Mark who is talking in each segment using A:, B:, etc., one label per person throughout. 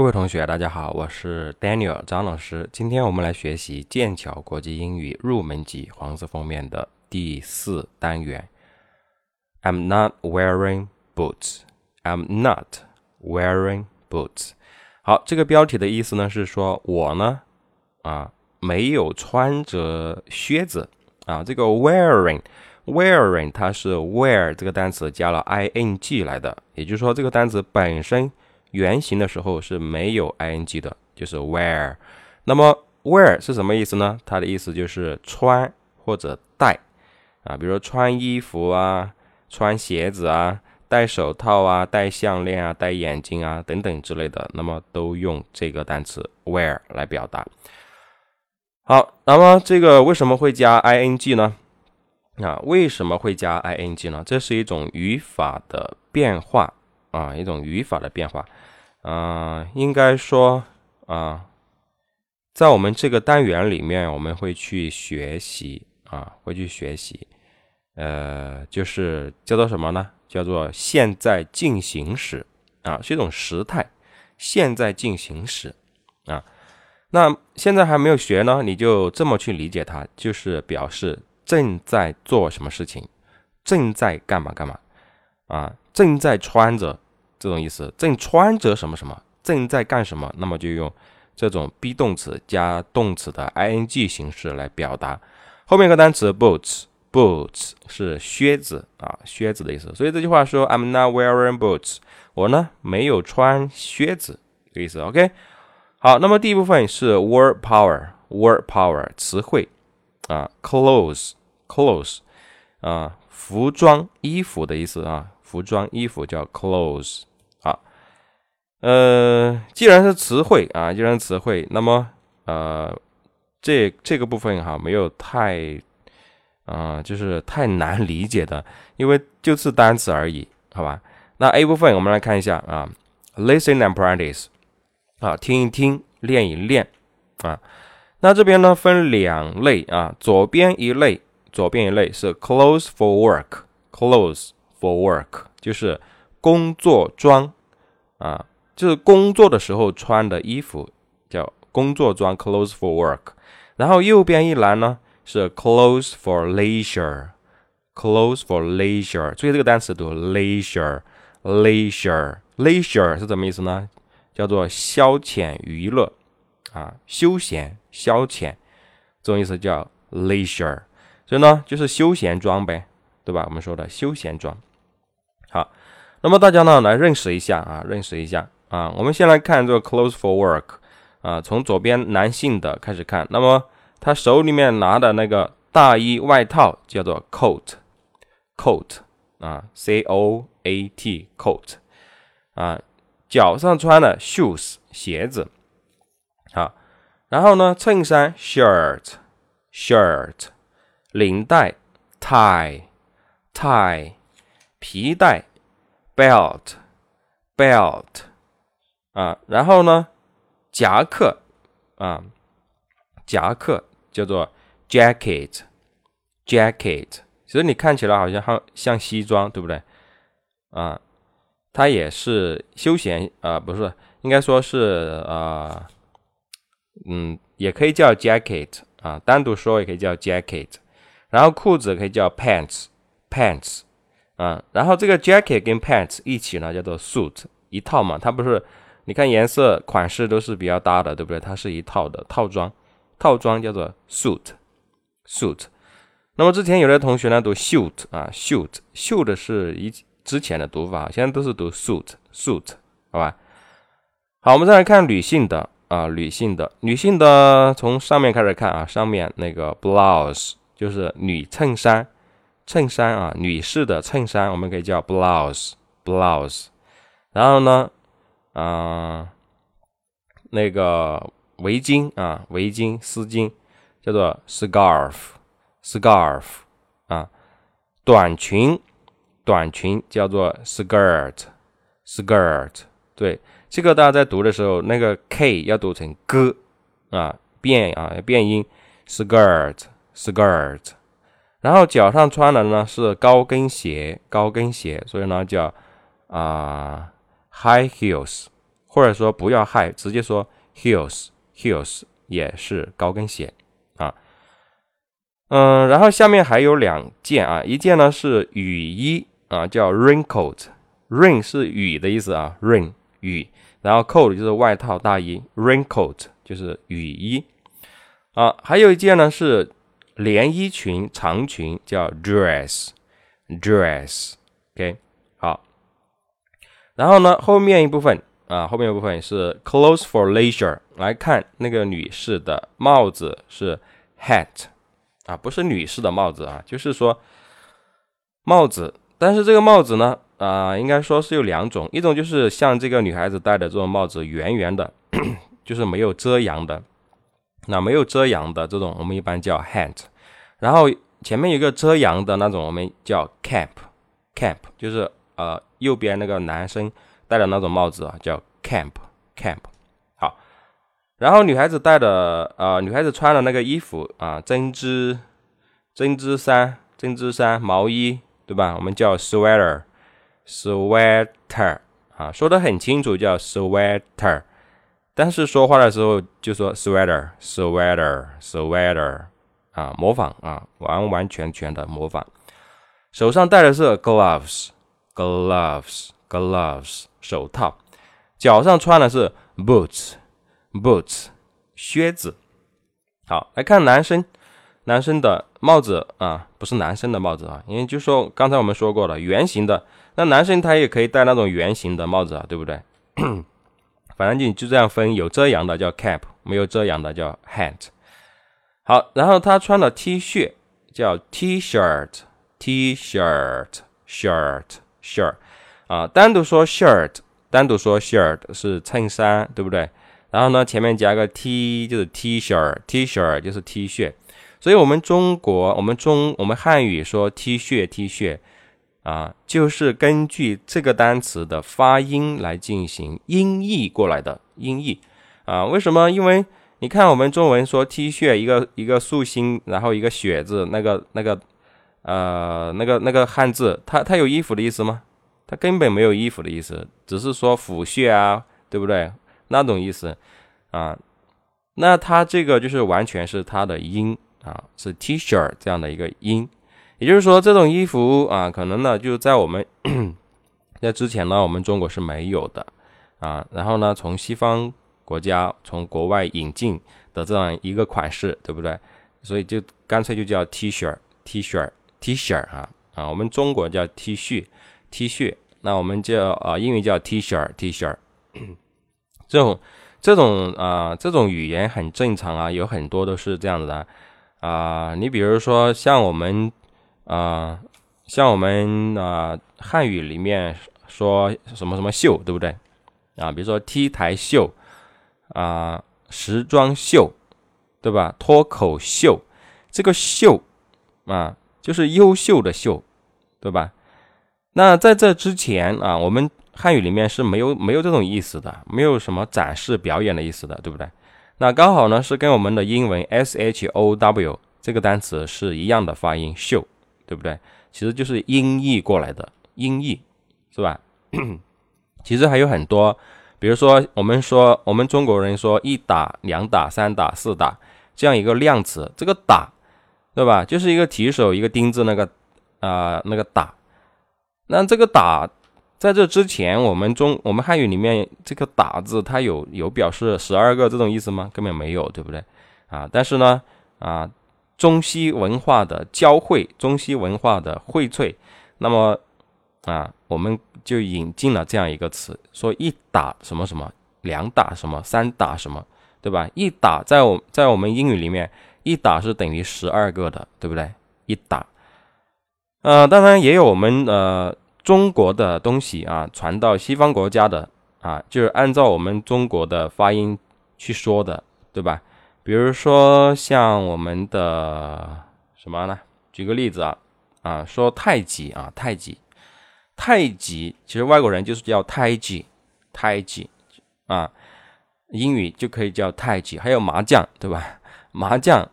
A: 各位同学，大家好，我是 Daniel 张老师。今天我们来学习剑桥国际英语入门级黄色封面的第4单元。I'm not wearing boots. I'm not wearing boots. 好，这个标题的意思呢是说我呢没有穿着靴子啊。这个 wearing 它是 wear 这个单词加了 ing 来的，也就是说这个单词本身原型的时候是没有 ing 的，就是 wear。 那么 wear 是什么意思呢？它的意思就是穿或者戴啊，比如说穿衣服啊，穿鞋子啊，戴手套啊，戴项链啊，戴眼镜啊等等之类的，那么都用这个单词 wear 来表达。好，那么这个为什么会加 ing 呢？为什么会加 ing 呢？这是一种语法的变化啊，一种语法的变化。应该说在我们这个单元里面，我们会去学习就是叫做什么呢？叫做现在进行时是一种时态，现在进行时那现在还没有学呢，你就这么去理解它，就是表示正在做什么事情，正在干嘛干嘛正在穿着这种意思，正穿着什么什么，正在干什么，那么就用这种 be 动词加动词的 ing 形式来表达。后面一个单词 boots 是靴子靴子的意思，所以这句话说 I'm not wearing boots， 我呢没有穿靴子这个意思。 OK， 好，那么第一部分是 word power 词汇clothes 服装衣服的意思服装衣服叫 clothes。既然是词汇那么这个部分没有太就是太难理解的，因为就是单词而已，好吧？那 A 部分我们来看一下listen and practice 听一听，练一练那这边呢分两类左边一类是 clothes for work 就是工作装就是工作的时候穿的衣服，叫工作装 clothes for work。 然后右边一栏呢是 clothes for leisure， 所以这个单词读 leisure 是什么意思呢？叫做消遣娱乐休闲消遣，这种意思叫 leisure， 所以呢就是休闲装呗，对吧？我们说的休闲装。好，那么大家呢来认识一下我们先来看这个 clothes for work 从左边男性的开始看，那么他手里面拿的那个大衣外套叫做 coat C-O-A-T coat 脚上穿的 shoes 鞋子然后呢衬衫 shirt 领带 tie 皮带 belt 然后呢夹克叫做 jacket 其实你看起来好像像西装，对不对它也是休闲不是，应该说是也可以叫 jacket 单独说也可以叫 jacket。 然后裤子可以叫 pants 然后这个 jacket 跟 pants 一起呢叫做 suit， 一套嘛，它不是你看颜色款式都是比较搭的，对不对？它是一套的套装叫做 suit。 那么之前有的同学呢读 shoot 是之前的读法，现在都是读 suit 好吧？好，我们再来看女性的从上面开始看上面那个 blouse 就是女衬衫女士的衬衫我们可以叫 blouse。 然后呢那个围巾丝巾叫做 scarf 短裙叫做 skirt。 对，这个大家在读的时候那个 K 要读成 G 变音 skirt。然后脚上穿的呢是高跟鞋，所以呢叫high heels 或者说不要 high， 直接说 heels 也是高跟鞋啊。然后下面还有2件啊，一件呢是雨衣啊，叫 raincoat，rain 是雨的意思啊 ，rain 雨，然后 coat 就是外套大衣 ，raincoat 就是雨衣啊。还有一件呢是连衣裙长裙，叫 dress，OK， 好。然后呢后面一部分是 clothes for leisure， 来看那个女士的帽子是 hat。不是女士的帽子啊，就是说帽子，但是这个帽子呢，应该说是有2种，一种就是像这个女孩子戴的这种帽子，圆圆的，就是没有遮阳的。那没有遮阳的这种，我们一般叫 hat， 然后前面有一个遮阳的那种，我们叫 cap， 就是右边那个男生戴的那种帽子啊，叫 cap。然后女孩子穿的那个衣服啊，针织衫毛衣，对吧？我们叫 sweater 啊，说得很清楚叫 sweater， 但是说话的时候就说 sweater 啊，模仿啊，完全的模仿。手上戴的是 gloves 手套，脚上穿的是 boots 靴子。好，来看男生的帽子啊，不是男生的帽子啊，因为就说刚才我们说过了，圆形的，那男生他也可以戴那种圆形的帽子啊，对不对？反正你就这样分，有遮阳的叫 cap， 没有遮阳的叫 hat。好，然后他穿的 T 恤叫 T-shirt 啊，单独说 shirt 是衬衫，对不对？然后呢，前面加个 T 就是 T-shirt 就是 T 恤，所以我们汉语说 T 恤啊，就是根据这个单词的发音来进行音译过来的音译啊。为什么？因为你看我们中文说 T 恤一个竖心，然后一个雪字，那个汉字，它有衣服的意思吗？它根本没有衣服的意思，只是说腐穴啊，对不对？那种意思啊，那它这个就是完全是它的音啊，是 T-shirt 这样的一个音，也就是说这种衣服啊，可能呢就在我们在之前呢，我们中国是没有的啊，然后呢从西方国家从国外引进的这样一个款式，对不对？所以就干脆就叫 T-shirt 啊，我们中国叫 T 恤，那我们叫英语叫 T-shirt。这种语言很正常啊，有很多都是这样子的啊。你比如说像我们汉语里面说什么秀，对不对啊？比如说 T 台秀啊，时装秀，对吧？脱口秀，这个秀啊就是优秀的秀，对吧？那在这之前啊，我们汉语里面是没有这种意思的，没有什么展示表演的意思的，对不对？那刚好呢是跟我们的英文 show 这个单词是一样的发音，秀，对不对？其实就是音译过来的，音译是吧？其实还有很多，比如说我们中国人说1打2打3打4打这样一个量词，这个打，对吧？就是一个提手一个丁字那个打。那这个打在这之前，我们汉语里面这个打字它有表示12个这种意思吗？根本没有，对不对啊？但是呢中西文化的交汇，中西文化的荟萃，那么我们就引进了这样一个词，说1打什么什么，2打什么，3打什么，对吧？1打在我们英语里面，1打是等于12个的，对不对？1打当然也有我们中国的东西啊传到西方国家的就是按照我们中国的发音去说的，对吧？比如说像我们的什么呢？举个例子说太极其实外国人就是叫太极英语就可以叫太极。还有麻将，对吧？麻将，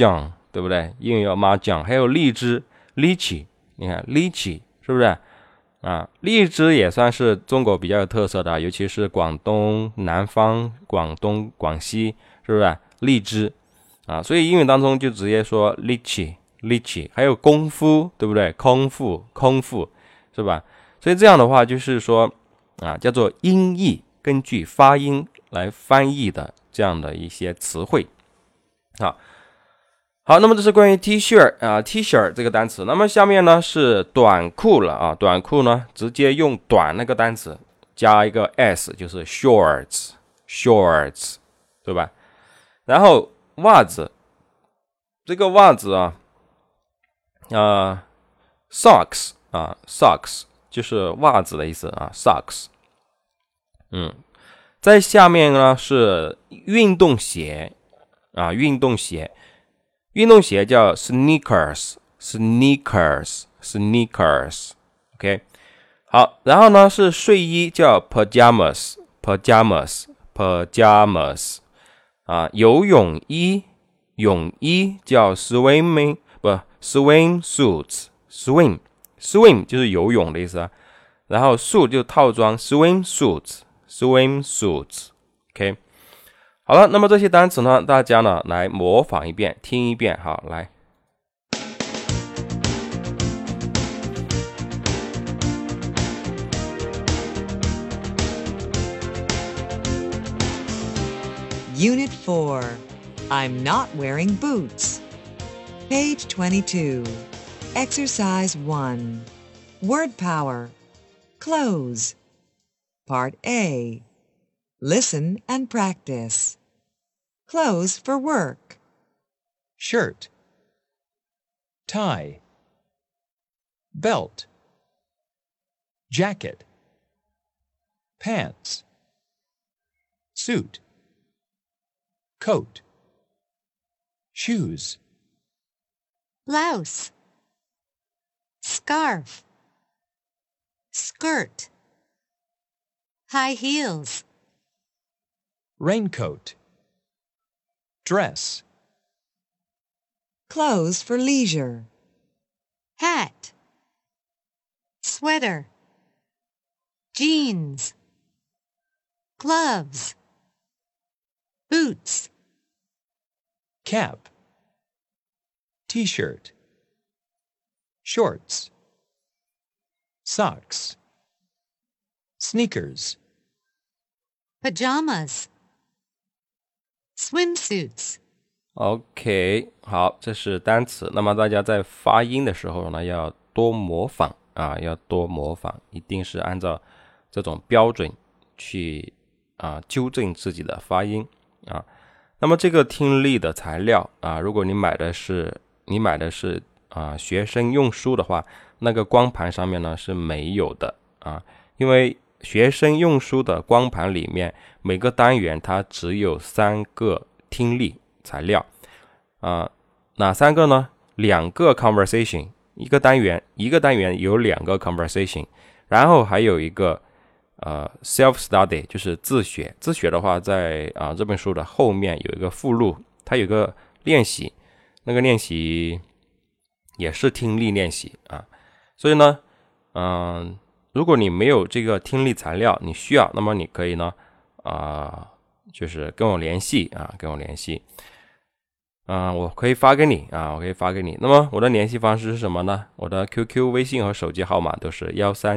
A: 对不对？英语叫麻将。还有荔枝 lychee， 你看 lychee 是不是荔枝也算是中国比较有特色的，尤其是广东南方、广东、广西，是不是荔枝所以英语当中就直接说 lychee， 还有功夫，对不对？空腹是吧？所以这样的话就是说叫做音译，根据发音来翻译的这样的一些词汇好，那么这是关于 T-shirt T-shirt 这个单词。那么下面呢是短裤了短裤呢直接用短那个单词加一个 s， 就是 shorts， 对吧？然后袜子，这个袜子socks socks 就是袜子的意思socks。在下面呢是运动鞋运动鞋叫 sneakers OK。 好，然后呢是睡衣叫 pajamas 游泳衣叫 swim suits，swim 就是游泳的意思然后 suit 就套装 swim suits OK。 好了，那么这些单词呢大家呢来模仿一遍，听一遍。好，来
B: Unit 4. I'm not wearing boots. Page 22. Exercise 1. Word power. Clothes. Part A. Listen and practice. Clothes for work.
C: Shirt, tie, belt, jacket, pants, suit, coat, shoes,
D: blouse, scarf, skirt, high heels,
C: raincoat, dress.
B: Clothes for leisure.
D: hat, sweater, jeans, gloves, boots,
C: Cap, t-shirt, shorts, socks, sneakers,
D: pajamas, swimsuits.
A: OK， 好，这是单词。那么大家在发音的时候呢，要多模仿一定是按照这种标准去纠正自己的发音那么这个听力的材料如果你买的是学生用书的话，那个光盘上面呢是没有的因为学生用书的光盘里面每个单元它只有3个听力材料哪3个呢？2个 conversation， 一个单元有2个 conversation， 然后还有一个self study， 就是自学的话在这本书的后面有一个附录，它有个练习，那个练习也是听力练习所以呢如果你没有这个听力材料你需要，那么你可以呢就是跟我联系我可以发给你那么我的联系方式是什么呢？我的 QQ 微信和手机号码都是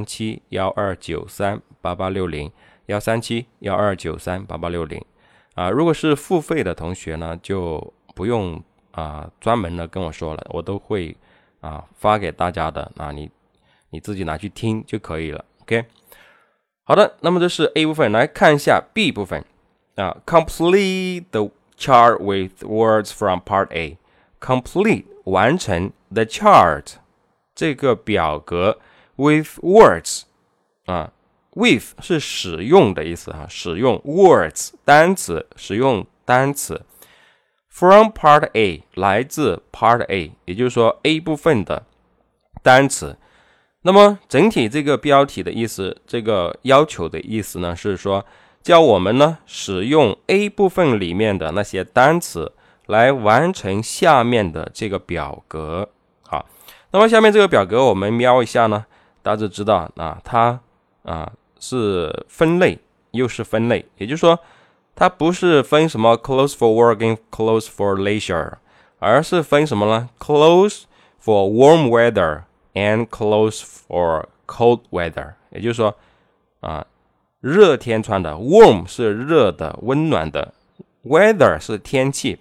A: 13712938860 13712938860如果是付费的同学呢就不用专门的跟我说了，我都会发给大家的你自己拿去听就可以了 OK。 好的，那么这是 A 部分，来看一下 B 部分complete the chart with words from part A。 complete 完成 the chart 这个表格 with words with 是使用的意思使用 words 单词，使用单词 from part A 来自 part A， 也就是说 A 部分的单词。那么整体这个标题的意思，这个要求的意思呢是说教我们呢使用 A 部分里面的那些单词来完成下面的这个表格。好，那么下面这个表格我们瞄一下呢， 大致知道它是分类又是分类，也就是说它不是分什么 clothes for work 跟 clothes for leisure， 而是分什么呢？ clothes for warm weather and clothes for cold weather， 也就是说热天穿的 warm 是热的温暖的， weather 是天气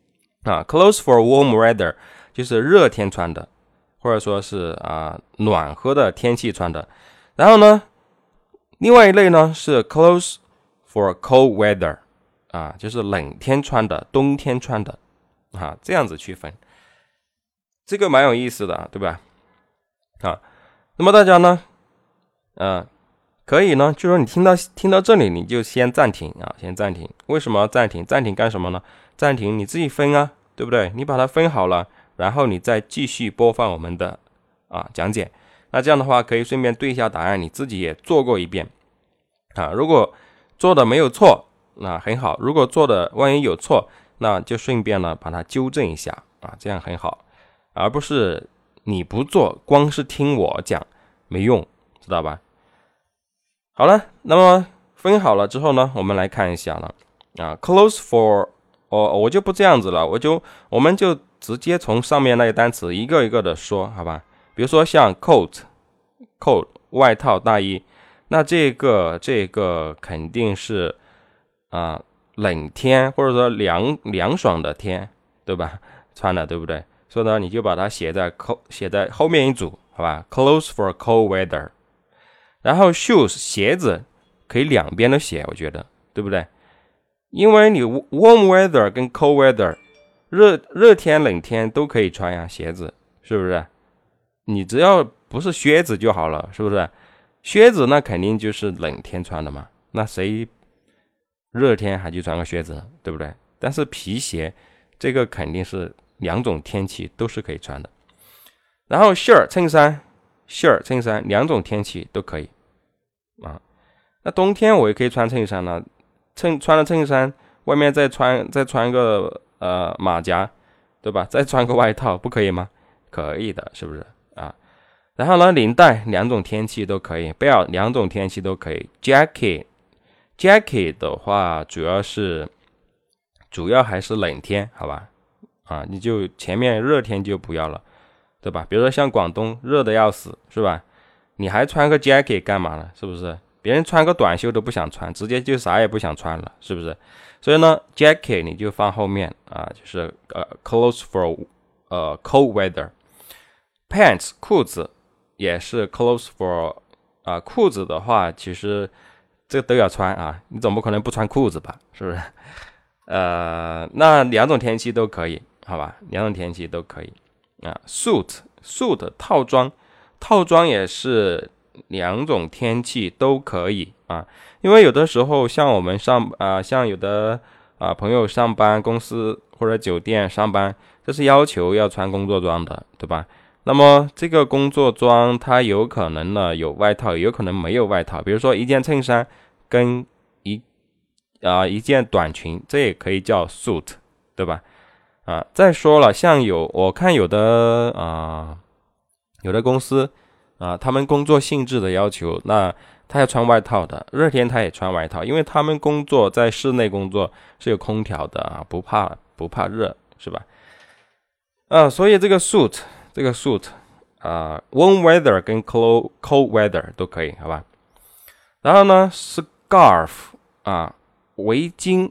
A: clothes for warm weather 就是热天穿的，或者说是暖和的天气穿的。然后呢，另外一类呢是 clothes for cold weather 就是冷天穿的，冬天穿的这样子区分，这个蛮有意思的，对吧？那么大家呢可以呢，就说你听到这里你就先暂停先暂停。为什么要暂停？暂停干什么呢？暂停你自己分对不对？你把它分好了，然后你再继续播放我们的讲解。那这样的话可以顺便对一下答案，你自己也做过一遍如果做的没有错那很好，如果做的万一有错，那就顺便呢把它纠正一下这样很好，而不是你不做光是听我讲没用，知道吧？好了，那么分好了之后呢，我们来看一下了clothes for 我就不这样子了，我们就直接从上面那个单词一个一个的说，好吧？比如说像 coat 外套大衣，那这个肯定是冷天或者说凉爽的天，对吧？穿的，对不对？所以呢你就把它写在后面一组，好吧？ clothes for cold weather。 然后 shoes 鞋子可以两边都写，我觉得对不对？因为你 warm weather 跟 cold weather 热天冷天都可以穿呀，鞋子是不是？你只要不是靴子就好了，是不是？靴子那肯定就是冷天穿的嘛，那谁热天还去穿个靴子呢，对不对？但是皮鞋这个肯定是两种天气都是可以穿的。然后 shirt 衬衫两种天气都可以那冬天我也可以穿衬衫了，穿了衬衫外面再穿个马甲，对吧？再穿个外套，不可以吗？可以的，是不是然后呢，领带两种天气都可以， belt 两种天气都可以， jacket 的话主要还是冷天，好吧你就前面热天就不要了，对吧？比如说像广东热的要死，是吧？你还穿个 jacket 干嘛呢？是不是？别人穿个短袖都不想穿，直接就啥也不想穿了，是不是？所以呢 jacket 你就放后面就是clothes for cold weather。 pants 裤子也是 clothes for 裤子的话其实这个都要穿你总不可能不穿裤子吧，是不是？那两种天气都可以，好吧？两种天气都可以suit 套装也是两种天气都可以因为有的时候像我们像有的朋友上班，公司或者酒店上班，这是要求要穿工作装的，对吧？那么这个工作装它有可能呢有外套，有可能没有外套，比如说一件衬衫跟一件短裙，这也可以叫 suit， 对吧？再说了，像我看有的公司他们工作性质的要求，那他要穿外套的，热天他也穿外套，因为他们工作在室内工作是有空调的不怕热，是吧？所以这个 suit warm weather 跟 cold weather 都可以，好吧？然后呢 scarf 围巾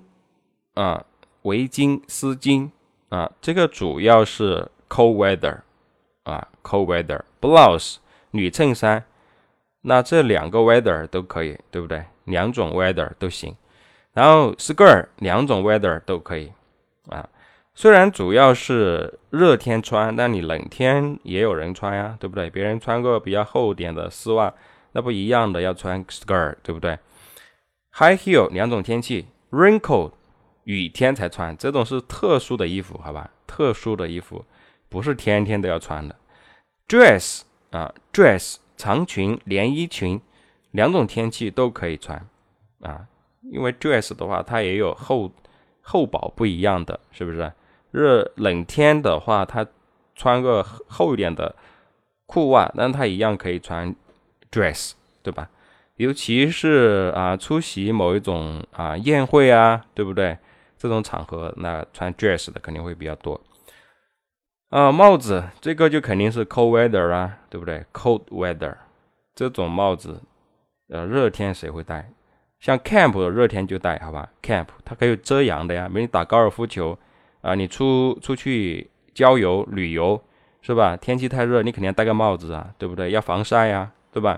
A: 丝巾这个主要是 cold weather cold weather。 blouse 女衬衫，那这两个 weather 都可以，对不对？两种 weather 都行。然后 skirt 两种 weather 都可以虽然主要是热天穿，但你冷天也有人穿呀，对不对？别人穿个比较厚点的丝袜，那不一样的要穿 skirt， 对不对？ high heel 两种天气， raincoat 雨天才穿，这种是特殊的衣服，好吧？特殊的衣服不是天天都要穿的。 dress dress 长裙连衣裙两种天气都可以穿因为 dress 的话它也有厚薄不一样的，是不是？冷天的话它穿个厚一点的裤袜，但它一样可以穿 dress， 对吧？尤其是出席某一种宴会啊，对不对？这种场合，那穿 dress 的肯定会比较多。帽子这个就肯定是 cold weather 啊，对不对 ？cold weather 这种帽子，热天谁会戴？像 camp 热天就戴，好吧 ？camp 它可以遮阳的呀，比如你打高尔夫球你出去郊游旅游是吧？天气太热，你肯定要戴个帽子啊，对不对？要防晒呀，对吧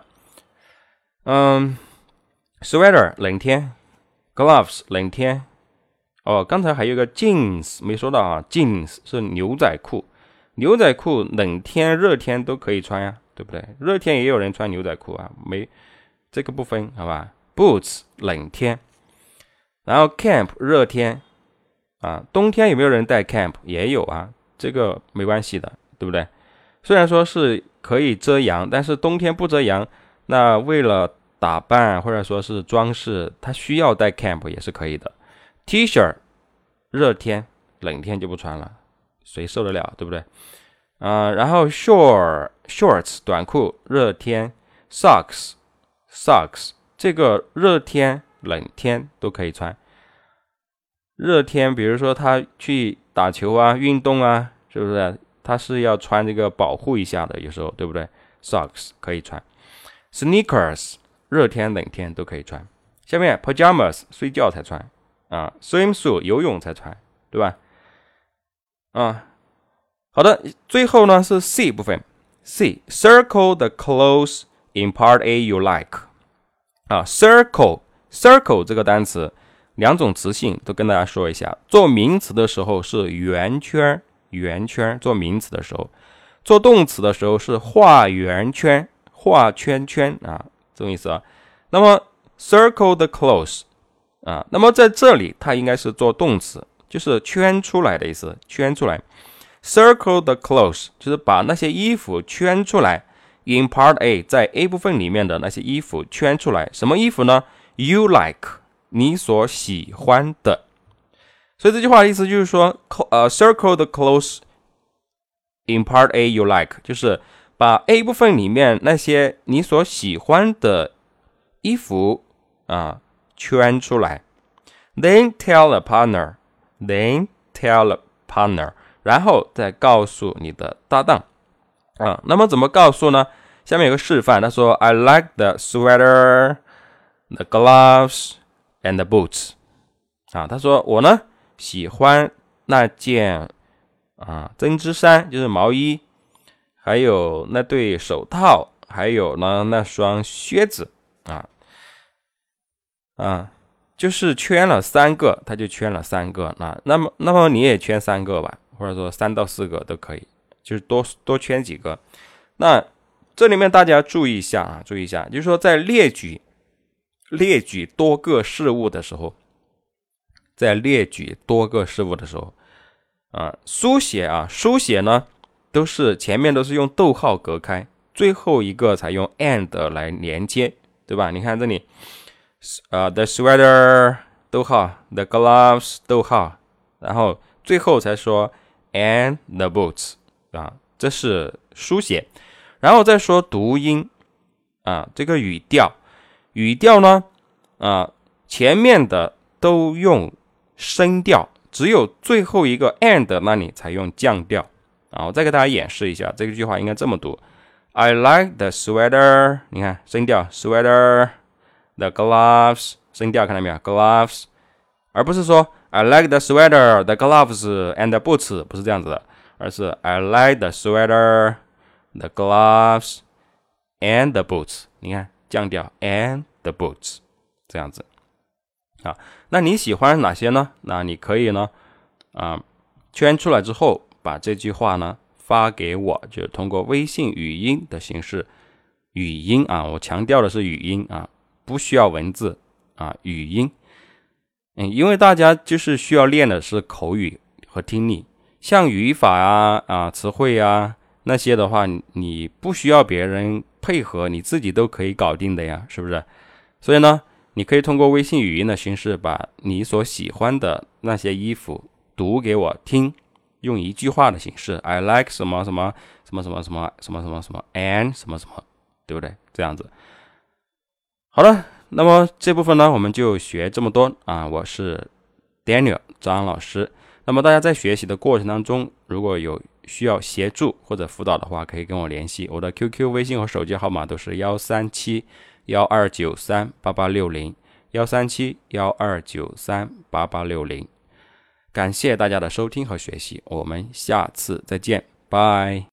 A: ？sweater 冷天 ，gloves 冷天。刚才还有个 jeans 没说到啊 ，jeans 是牛仔裤，牛仔裤冷天、热天都可以穿呀，对不对？热天也有人穿牛仔裤啊，没这个不分，好吧 ？boots 冷天，然后 camp 热天冬天有没有人带 camp？ 也有啊，这个没关系的，对不对？虽然说是可以遮阳，但是冬天不遮阳，那为了打扮或者说是装饰，它需要带 camp 也是可以的。T 恤热天，冷天就不穿了，谁受得了，对不对？然后 shorts 短裤热天 ，socks 这个热天冷天都可以穿。热天比如说他去打球啊运动啊，是不是他是要穿这个保护一下的，有时候对不对？ socks 可以穿。 sneakers 热天冷天都可以穿。下面 pajamas 睡觉才穿swimsuit 游泳才穿，对吧？好的，最后呢是 C 部分。 C circle the clothes in part A you like circle 这个单词两种词性都跟大家说一下。做名词的时候是圆圈，做名词的时候；做动词的时候是画圆圈，画圈圈这种意思那么 circle the clothes那么在这里它应该是做动词，就是圈出来的意思，圈出来。circle the clothes 就是把那些衣服圈出来。in part A 在 A 部分里面的那些衣服圈出来，什么衣服呢？ you like 你所喜欢的。所以这句话的意思就是说circle the clothes in part A you like 就是把 A 部分里面那些你所喜欢的衣服圈出来。 then tell a partner 然后再告诉你的搭档那么怎么告诉呢？下面有个示范，他说 I like the sweater, the gloves and the boots 他说我呢喜欢那件针织衫，就是毛衣，还有那对手套，还有呢那双靴子就是圈了3个，他就圈了3个那么你也圈3个吧，或者说3到4个都可以，就是多圈几个。那这里面大家注意一下就是说在列举多个事物的时候，书写呢都是前面都是用逗号隔开，最后一个才用 and 来连接，对吧？你看这里the sweater 逗号 the gloves 逗号，然后最后才说 and the boots 这是书写。然后再说读音这个语调呢前面的都用升调，只有最后一个 and 那里才用降调我再给大家演示一下，这句话应该这么读 I like the sweater 你看升调 sweater the gloves 升调，看到没有 gloves， 而不是说 I like the sweater the gloves and the boots， 不是这样子的，而是 I like the sweater the gloves and the boots， 你看降调 and the boots 这样子那你喜欢哪些呢？那你可以呢圈出来之后把这句话呢发给我，就是通过微信语音的形式，语音我强调的是语音不需要文字语音因为大家就是需要练的是口语和听力，像语法词汇那些的话你不需要别人配合，你自己都可以搞定的呀，是不是？所以呢你可以通过微信语音的形式把你所喜欢的那些衣服读给我听，用一句话的形式 I like 什么什么什么什么什么什么什么什么 and 什么什么对不对？这样子。好了，那么这部分呢，我们就学这么多啊。我是 Daniel 张老师。那么大家在学习的过程当中，如果有需要协助或者辅导的话，可以跟我联系。我的 QQ、微信和手机号码都是137-1293-8860，137-1293-8860。感谢大家的收听和学习，我们下次再见，拜。